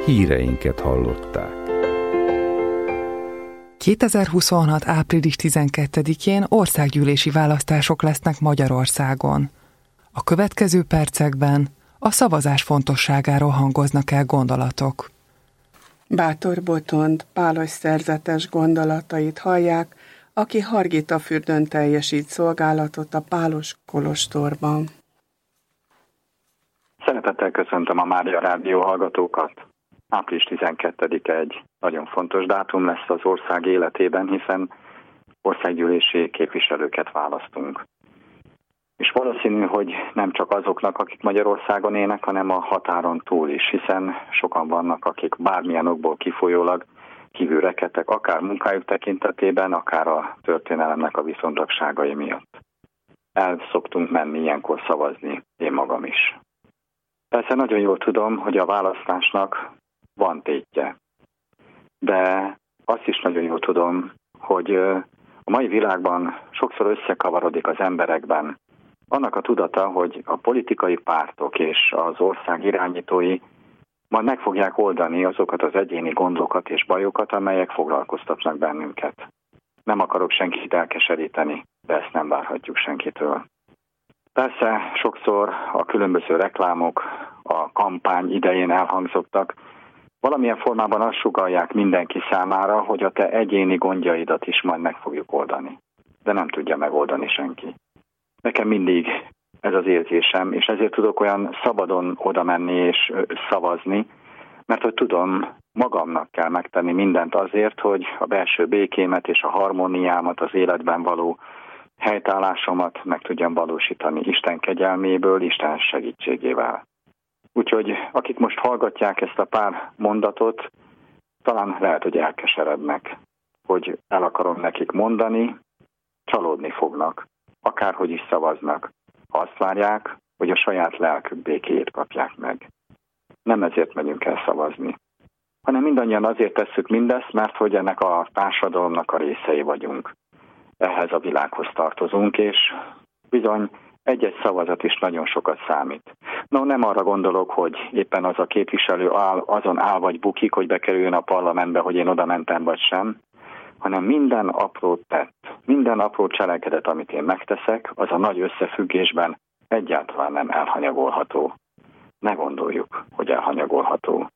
híreinket hallották. 2026. április 12-én országgyűlési választások lesznek Magyarországon. A következő percekben a szavazás fontosságáról hangoznak el gondolatok. Bátor Botond pálos szerzetes gondolatait hallják, aki Hargitafürdön teljesít szolgálatot a pálos kolostorban. Szeretettel köszöntöm a Mária Rádió hallgatókat. Április 12-e egy nagyon fontos dátum lesz az ország életében, hiszen országgyűlési képviselőket választunk. És valószínű, hogy nem csak azoknak, akik Magyarországon élnek, hanem a határon túl is, hiszen sokan vannak, akik bármilyen okból kifolyólag kívül rekedtek, akár munkájuk tekintetében, akár a történelemnek a viszontagságai miatt. El szoktunk menni ilyenkor szavazni, én magam is. Persze nagyon jól tudom, hogy a választásnak van tétje, de azt is nagyon jól tudom, hogy a mai világban sokszor összekavarodik az emberekben annak a tudata, hogy a politikai pártok és az ország irányítói majd meg fogják oldani azokat az egyéni gondokat és bajokat, amelyek foglalkoztatnak bennünket. Nem akarok senkit elkeseríteni, de ezt nem várhatjuk senkitől. Persze sokszor a különböző reklámok a kampány idején elhangzottak, valamilyen formában azt sugallják mindenki számára, hogy a te egyéni gondjaidat is majd meg fogjuk oldani. De nem tudja megoldani senki. Nekem mindig ez az érzésem, és ezért tudok olyan szabadon oda menni és szavazni, mert hogy tudom, magamnak kell megtenni mindent azért, hogy a belső békémet és a harmóniámat, az életben való helytállásomat meg tudjam valósítani Isten kegyelméből, Isten segítségével. Úgyhogy akik most hallgatják ezt a pár mondatot, talán lehet, hogy elkeserednek, hogy el akarom nekik mondani, csalódni fognak, akárhogy is szavaznak, ha azt várják, hogy a saját lelkük békéjét kapják meg. Nem ezért megyünk el szavazni, hanem mindannyian azért tesszük mindezt, mert hogy ennek a társadalomnak a részei vagyunk. Ehhez a világhoz tartozunk, és bizony egy-egy szavazat is nagyon sokat számít. No, nem arra gondolok, hogy éppen az a képviselő azon áll vagy bukik, hogy bekerüljön a parlamentbe, hogy én oda mentem vagy sem, hanem minden apró tett, minden apró cselekedet, amit én megteszek, az a nagy összefüggésben egyáltalán nem elhanyagolható. Ne gondoljuk, hogy elhanyagolható.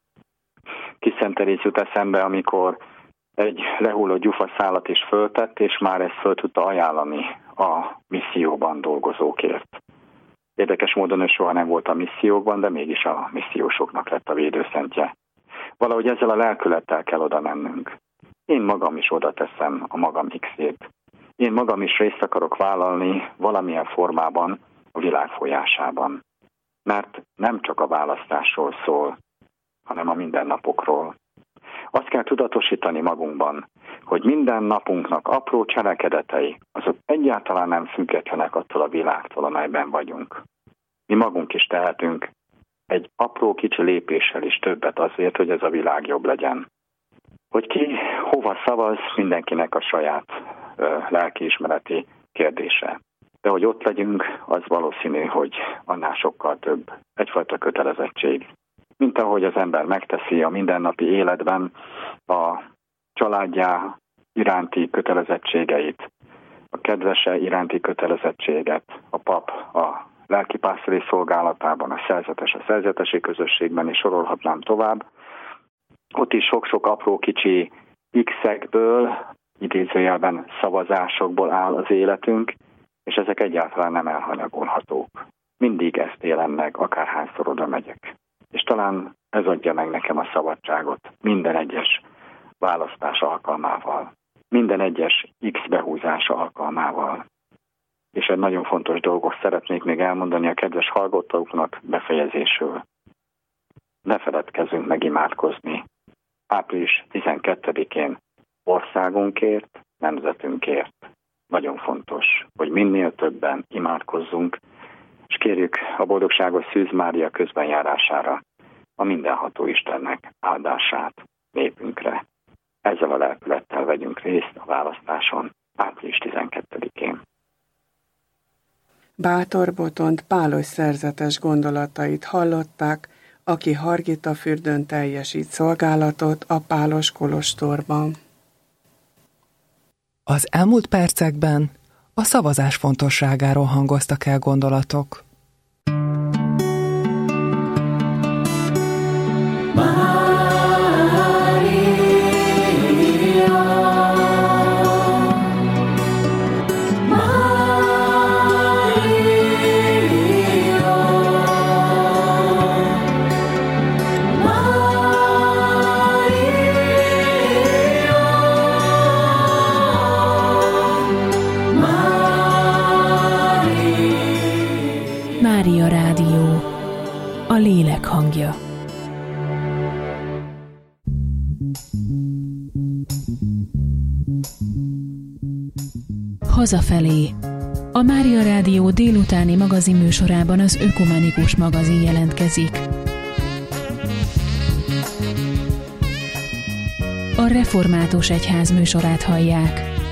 Kis Szent Teréz jut eszembe, amikor egy lehulló gyufaszálat is föltett, és már ezt föl tudta ajánlani a misszióban dolgozókért. Érdekes módon ő soha nem volt a missziókban, de mégis a missziósoknak lett a védőszentje. Valahogy ezzel a lelkülettel kell oda mennünk. Én magam is oda teszem a magam X-ét. Én magam is részt akarok vállalni valamilyen formában a világ folyásában. Mert nem csak a választásról szól, hanem a mindennapokról. Azt kell tudatosítani magunkban, hogy minden napunknak apró cselekedetei, azok egyáltalán nem függetlenek attól a világtól, amelyben vagyunk. Mi magunk is tehetünk egy apró kicsi lépéssel is többet azért, hogy ez a világ jobb legyen. Hogy ki hova szavaz, mindenkinek a saját lelkiismereti kérdése. De hogy ott legyünk, az valószínű, hogy annál sokkal több. Egyfajta kötelezettség. Mint ahogy az ember megteszi a mindennapi életben a családjá iránti kötelezettségeit, a kedvese iránti kötelezettséget, a pap a lelkipásztori szolgálatában, a szerzetes a szerzetesi közösségben, és sorolhatnám tovább. Ott is sok-sok apró kicsi X-ekből, idézőjelben szavazásokból áll az életünk, és ezek egyáltalán nem elhanyagolhatók. Mindig ezt élem meg, akárhányszor oda megyek. És talán ez adja meg nekem a szabadságot minden egyes választás alkalmával, minden egyes X behúzása alkalmával. És egy nagyon fontos dolgot szeretnék még elmondani a kedves hallgatóknak befejezésül. Ne feledkezzünk meg imádkozni. Április 12-én országunkért, nemzetünkért. Nagyon fontos, hogy minél többen imádkozzunk, és kérjük a boldogságos Szűz Mária közbenjárására a mindenható Istennek áldását népünkre. Ezzel a lelkülettel vegyünk részt a választáson április 12-én. Bátor Botond pálos szerzetes gondolatait hallották, aki Hargitafürdőn teljesít szolgálatot a Pálos kolostorban. Az elmúlt percekben a szavazás fontosságáról hangoztak el gondolatok. Mária Rádió, a lélek hangja. Hazafelé. A Mária Rádió délutáni magazinműsorában az Ökumenikus magazin jelentkezik. A Református Egyház műsorát hallják.